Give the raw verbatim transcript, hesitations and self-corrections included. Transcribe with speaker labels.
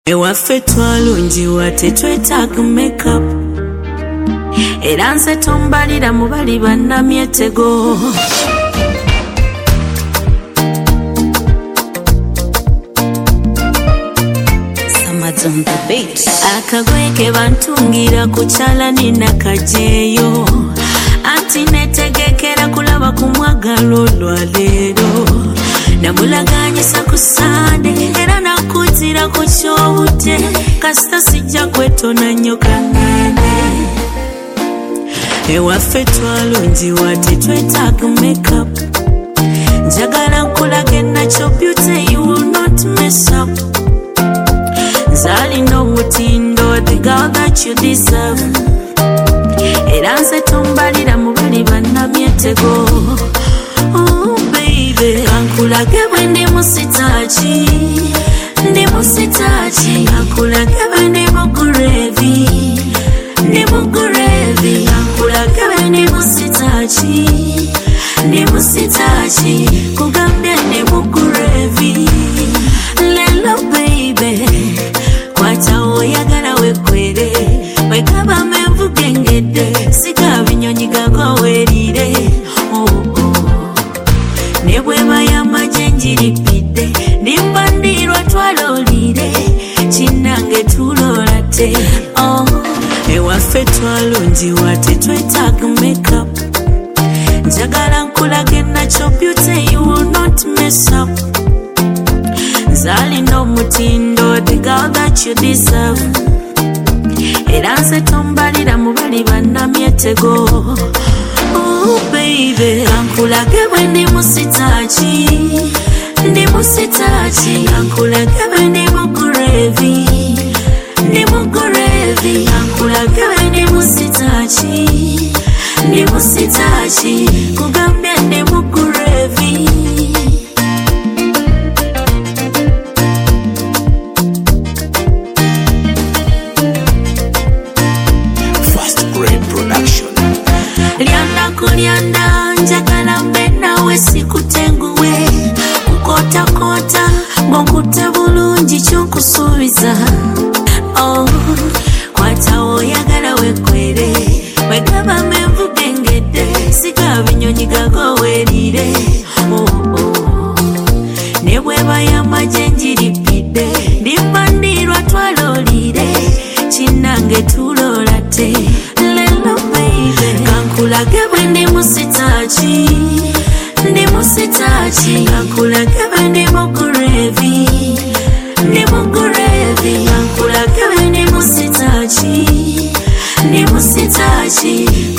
Speaker 1: Ewaffe twalungiwa tetwetaaga makeup era nze tombalira mu bali bannamyetego. Akagoye ke bantungira ku kyalani nakajeyo anti netegekera kulaba ku mwagalo lwaleero namulaganyisa ku Sande era nakutira ku kyobute kasita sijja kwetona nnyo kangende. Ewaffe twalungiwa tetwetaaga makeup njagala nkulage nakyo beauty you will not mess up. Zali no mutindo the girl that you deserve era nze tombalira mu bali bannamyetego. Oh baby kankulage bwe ndi musitachi ndi musitachi kankulage bwe ndi mugurevi ndi mugurevi kankulage bwe ndi musitachi ndi musitachi kugambye ndi mugurevi. Lelo baby kwata oyagala wekwere wekaba menvu gengedde sika binyonyi gago werire. Oh, oh. Ne bweba y'amagye njiripidde nimbandirwa twalolire kinange tulola te. Oh. Ewaffe twalungiwa tetwetaaga makeup njagala nkulage nakyo beauty you will not mess up. Zali no mutindo the girl that you deserve era nze tombalira mu bali bannamyetego. Oh baby kankulage bwe ndi musitachi ndi musitachi kankulage bwe ndi mugurevi ndi mugurevi kankulage bwe ndi musitachi ndi musitachi kugambye ndi mugurevi. Lianda kulianda njagala mbe nawe sikutenguwe kukota kota ngokute bulungi kyonkusuubiza. Oh, kwata oyagala wekwere wegaba menvu gengedde sika binyonyi gago werire. Oh, oh. Ne bweba y'amagye njiripidde nimbandirwa twalolire kinange tulola te. Lelo baby kankulage bwe ndi musitachi ndi musitachi kankulage bwe ndi mugurevi ndi mugurevi kankulage bwe ndi musitachi ndi musitachi